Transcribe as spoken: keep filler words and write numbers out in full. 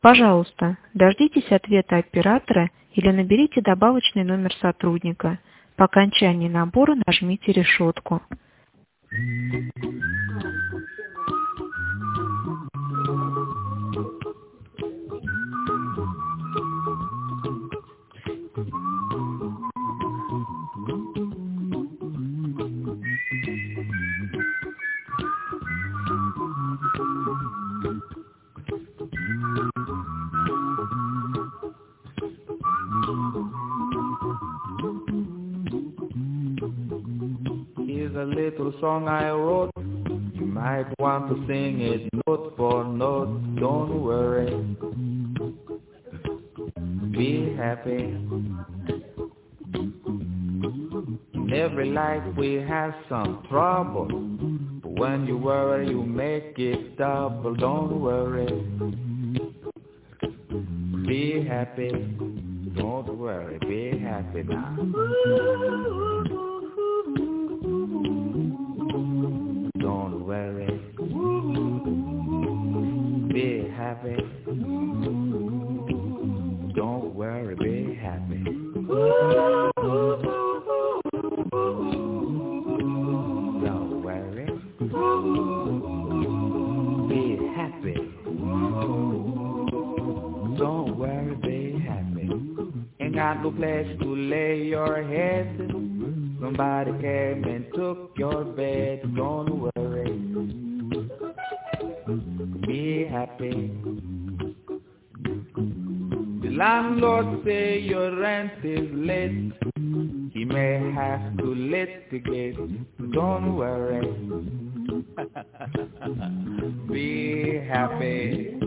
Пожалуйста, дождитесь ответа оператора или наберите добавочный номер сотрудника. По окончании набора нажмите решетку. Here's a little song I wrote. You might want to sing it note for note. Don't worry. Be happy. In every life we have some trouble. But when you worry, you make it double. Don't worry. Be happy. Don't worry. Be happy now. Don't worry. Be happy. Don't worry. Be happy. Don't worry. Be happy. Don't worry. Be happy. Ain't got no place to lay your head. Somebody came and took your bed. Don't worry. Be happy. The landlord say your rent is late. He may have to litigate. Don't worry. Be happy.